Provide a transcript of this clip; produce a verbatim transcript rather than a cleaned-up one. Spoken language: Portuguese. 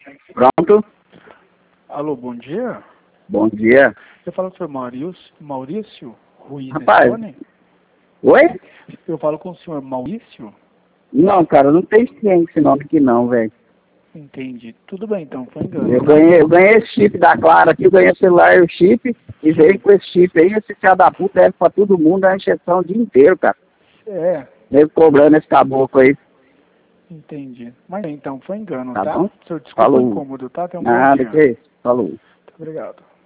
Pronto? Alô, bom dia. Bom dia. Eu falo com o senhor Maurício, Maurício Ruiz Rapaz. Nestone? Oi? Eu falo com o senhor Maurício? Não, cara, não tem ninguém com esse nome aqui não, velho. Entendi. Tudo bem, então, foi engano. Eu tá? ganhei, eu ganhei esse chip da Clara aqui, eu ganhei o celular e o chip, e veio com esse chip aí, esse cara da puta deve pra todo mundo a injeção o dia inteiro, cara. É, Ele cobrando esse caboclo aí. entendi. Mas então, foi engano, Tá tá? bom? O senhor, desculpa Falou. o incômodo, tá? Tenha um bom Nada, dia. que isso. Falou. Muito obrigado.